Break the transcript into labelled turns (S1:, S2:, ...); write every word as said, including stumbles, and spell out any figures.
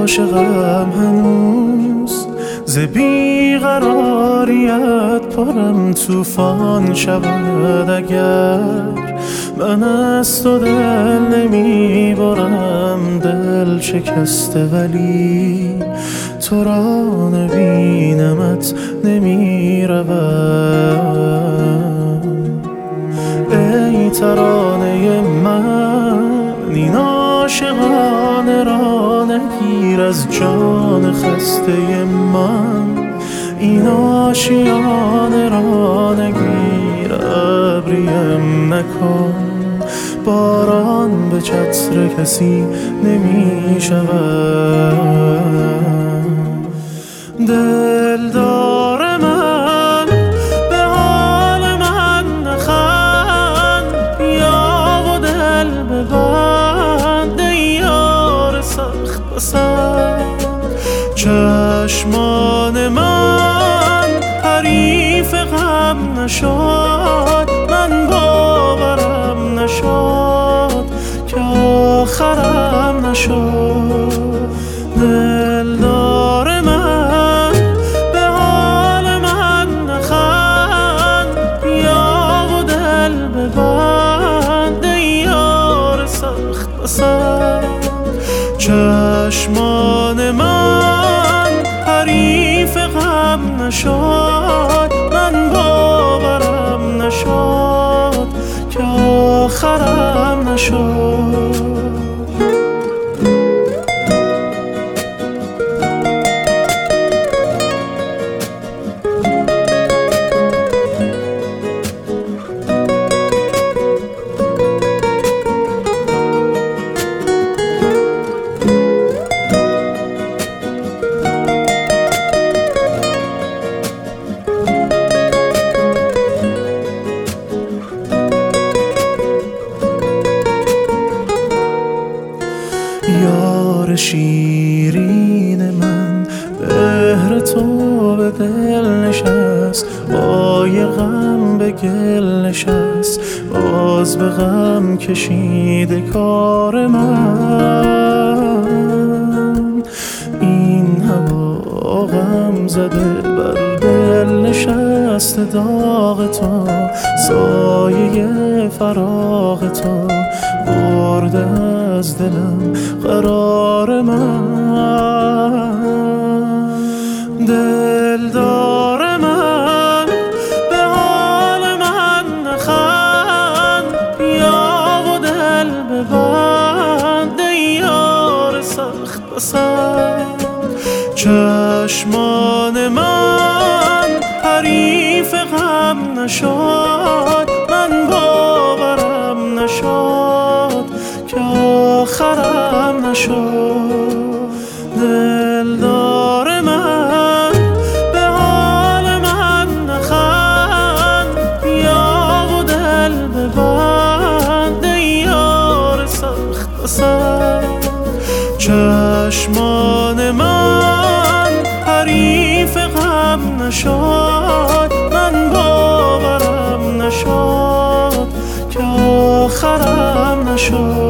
S1: عاشقم هنوز، ز بیقراریت پرم طوفان شود. اگر من از تو دل نمی برم، دل شکسته ولی تو را نبینمت نمی روم. ای ترانه من این عاشقانه را نگیر از جان خسته من، این آشیانه را نگیر ابریم نکن. باران به چتر کسی نمی شود. دلدار من به حال من نخند، بیا و دل ببند ای یار سخت پسند. چشمان من حریف غم نشد، من باورم نشد که آخرم نشد. دلدار من به حال من نخند، بیا و دل ببند ای یار سخت پسند. چشمان من حریف غم نشد، من باورم نشد که آخرم نشد. یار شیرین من بهر تو به دل نشست، بای غم به گل نشست، باز به غم کشیده کار من. این هوا غم زده بر دل نشسته، داغ تو سایه فراغ تو برده از دلم قرار من. دلدار من به حال من نخند، بیا و دل ببند ای یار سخت پسند. چشمان من حریف غم نشد، من باورم نشد که آخرم نشد. دلدار من به حال من نخند، بیا و دل ببند ای یار سخت پسند. چشمان من حریف غم نشد، من باورم نشد که آخرم نشد.